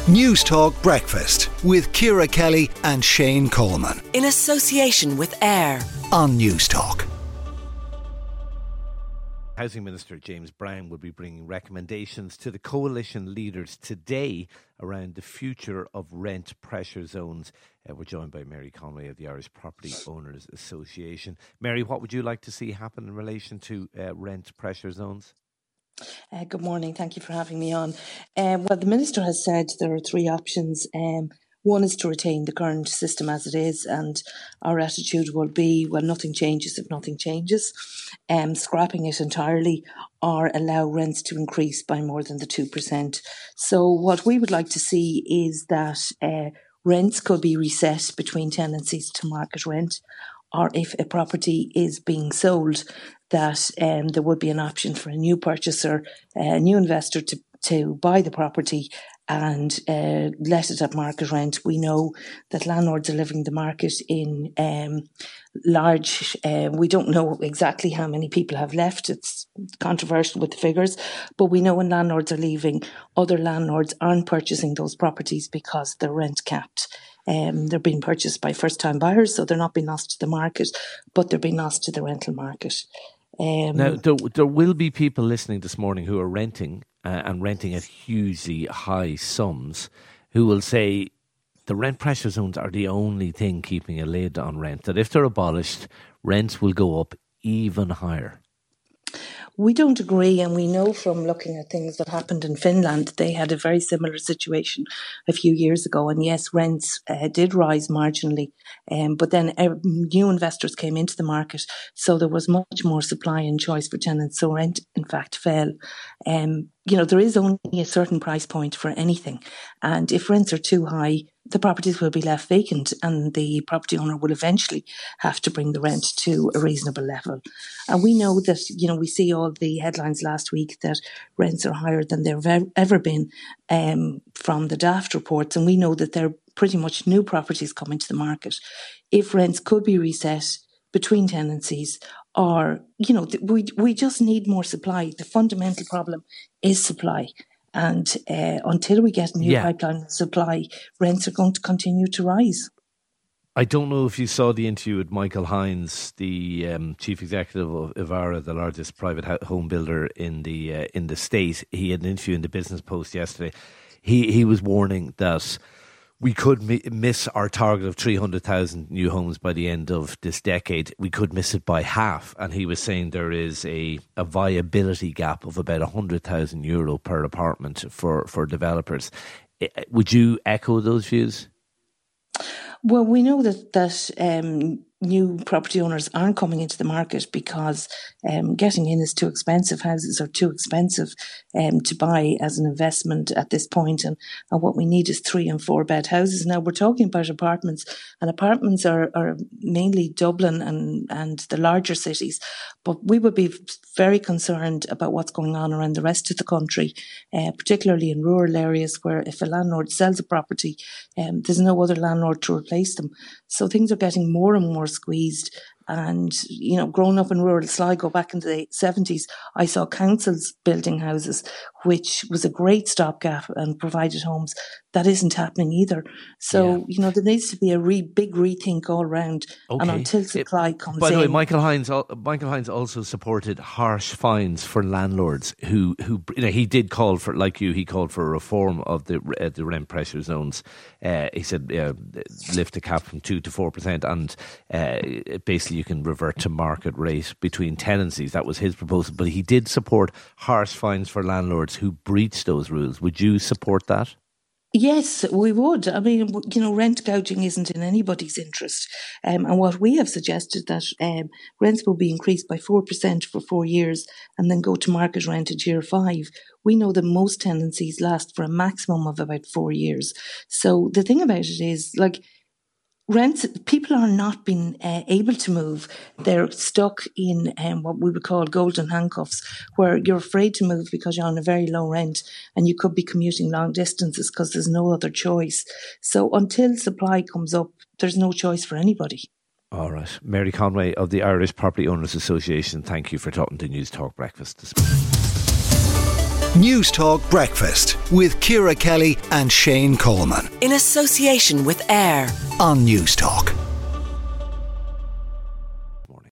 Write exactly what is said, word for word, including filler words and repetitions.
News Talk Breakfast with Ciara Kelly and Shane Coleman. In association with AIR on News Talk. Housing Minister James Browne will be bringing recommendations to the coalition leaders today around the future of rent pressure zones. Uh, we're joined by Mary Conway of the Irish Property Owners Association. Mary, what would you like to see happen in relation to uh, rent pressure zones? Uh, good morning. Thank you for having me on. Um, well, the Minister has said there are three options. Um, one is to retain the current system as it is, and our attitude will be, well, nothing changes if nothing changes. Um, scrapping it entirely or allow rents to increase by more than the two percent. So what we would like to see is that uh, rents could be reset between tenancies to market rent, or if a property is being sold, that um, there would be an option for a new purchaser, a new investor to, to buy the property and uh, let it at market rent. We know that landlords are leaving the market in um, large, uh, we don't know exactly how many people have left. It's controversial with the figures, but we know when landlords are leaving, other landlords aren't purchasing those properties because they're rent capped. Um, they're being purchased by first-time buyers, so they're not being lost to the market, but they're being lost to the rental market. Um, now, there, there will be people listening this morning who are renting uh, and renting at hugely high sums who will say the rent pressure zones are the only thing keeping a lid on rent, that if they're abolished, rents will go up even higher. We don't agree, and we know from looking at things that happened in Finland, they had a very similar situation a few years ago. And yes, rents uh, did rise marginally, um, but then uh, new investors came into the market, so there was much more supply and choice for tenants. So rent, in fact, fell. Um, you know, there is only a certain price point for anything, and if rents are too high, the properties will be left vacant and the property owner will eventually have to bring the rent to a reasonable level. And we know that, you know, we see all the headlines last week that rents are higher than they've ever been um, from the Daft reports. And we know that there are pretty much new properties coming to the market. If rents could be reset between tenancies, or, you know, we we just need more supply. The fundamental problem is supply. And uh, until we get a new yeah. pipeline supply, rents are going to continue to rise. I don't know if you saw the interview with Michael Hines, the um, chief executive of Evara, the largest private home builder in the uh, in the state. He had an interview in the Business Post yesterday. He he was warning that we could mi- miss our target of three hundred thousand new homes by the end of this decade. We could miss it by half. And he was saying there is a, a viability gap of about one hundred thousand euro per apartment for, for developers. Would you echo those views? Well, we know that, that um, new property owners aren't coming into the market because um, getting in is too expensive. Houses are too expensive um, to buy as an investment at this point, and, and what we need is three and four bed houses. Now we're talking about apartments, and apartments are, are mainly Dublin and, and the larger cities, but we would be very concerned about what's going on around the rest of the country, uh, particularly in rural areas where if a landlord sells a property, um, there's no other landlord to replace them. So things are getting more and more squeezed. And, you know, growing up in rural Sligo back in the seventies, I saw councils building houses, which was a great stopgap and provided homes. That isn't happening either. So, yeah. you know, there needs to be a re- big rethink all round. Okay. And until supply it, comes in. By the in, way, Michael Hines, Michael Hines also supported harsh fines for landlords who, who you know, he did call for, like you, he called for a reform of the uh, the rent pressure zones. Uh, he said uh, lift the cap from two to four percent, and uh, basically you can revert to market rate between tenancies. That was his proposal. But he did support harsh fines for landlords who breach those rules. Would you support that? Yes, we would. I mean, you know, rent gouging isn't in anybody's interest. Um, and what we have suggested that um, rents will be increased by four percent for four years and then go to market rent at year five. We know that most tenancies last for a maximum of about four years. So the thing about it is, like, rents, people are not being uh, able to move. They're stuck in um, what we would call golden handcuffs, where you're afraid to move because you're on a very low rent and you could be commuting long distances because there's no other choice. So until supply comes up, there's no choice for anybody. All right. Mary Conway of the Irish Property Owners Association, thank you for talking to News Talk Breakfast this morning. Newstalk Breakfast with Ciara Kelly and Shane Coleman In association with AIR on Newstalk.